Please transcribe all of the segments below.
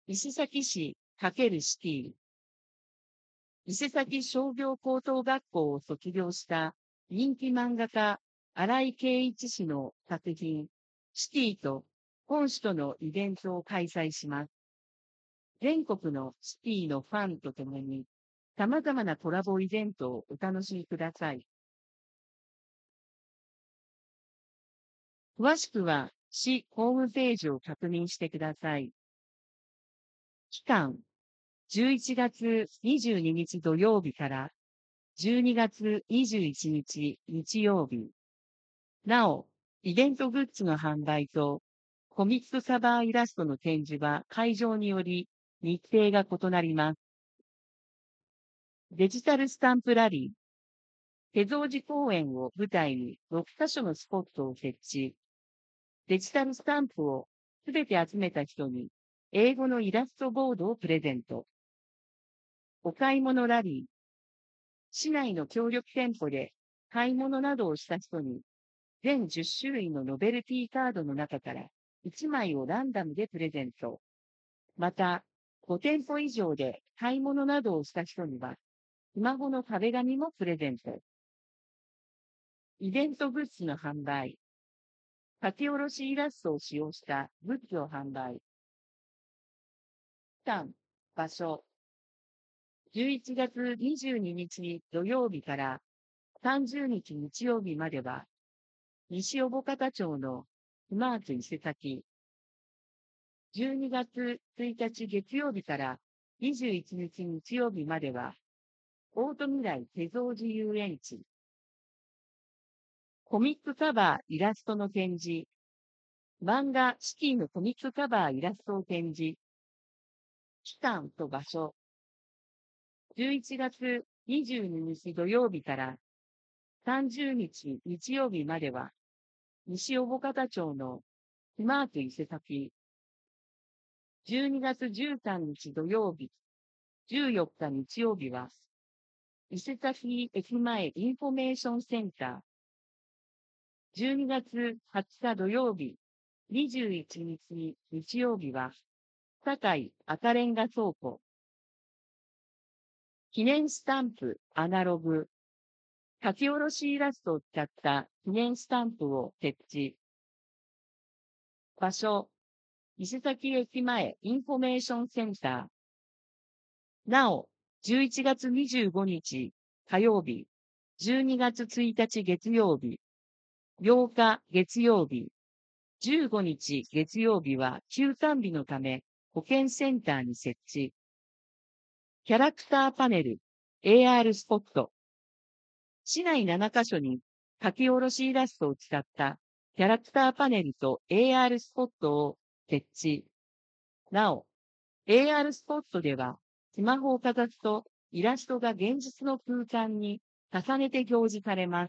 伊勢崎市×シティ。伊勢崎商業高等学校を卒業した人気漫画家、新井圭一氏の作品、シティと本市とのイベントを開催します。全国のシティのファンと共に、様々なコラボイベントをお楽しみください。詳しくは、市ホームページを確認してください。期間、11月22日土曜日から12月21日日曜日。なお、イベントグッズの販売とコミックカバーイラストの展示は会場により日程が異なります。デジタルスタンプラリー。手造寺公園を舞台に6カ所のスポットを設置。デジタルスタンプをすべて集めた人に英語のイラストボードをプレゼント。お買い物ラリー。市内の協力店舗で買い物などをした人に全10種類のノベルティカードの中から1枚をランダムでプレゼント。また、5店舗以上で買い物などをした人には、スマホの壁紙もプレゼント。イベントグッズの販売。書き下ろしイラストを使用したグッズを販売。期間、場所。11月22日土曜日から30日日曜日までは、西小保方町のスマート伊勢崎。12月1日月曜日から21日日曜日までは、オート未来手造寺遊園地。コミックカバーイラストの展示。漫画シティのコミックカバーイラストを展示。期間と場所。11月22日土曜日から30日日曜日までは、西小保方町のスマート伊勢崎。12月13日土曜日、14日日曜日は、伊勢崎駅前インフォメーションセンター。12月20日土曜日、21日日曜日は、堺赤レンガ倉庫。記念スタンプアナログ。書き下ろしイラストを使った記念スタンプを設置。場所、伊勢崎駅前インフォメーションセンター。なお、11月25日火曜日、12月1日月曜日、8日月曜日、15日月曜日は休館日のため保健センターに設置。キャラクターパネル AR スポット。市内7カ所に書き下ろしイラストを使ったキャラクターパネルと AR スポットを設置。なお、AR スポットではスマホをかざすとイラストが現実の空間に重ねて表示されます。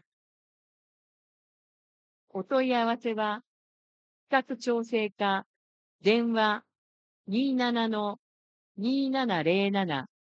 お問い合わせは、企画調整課、電話27-2707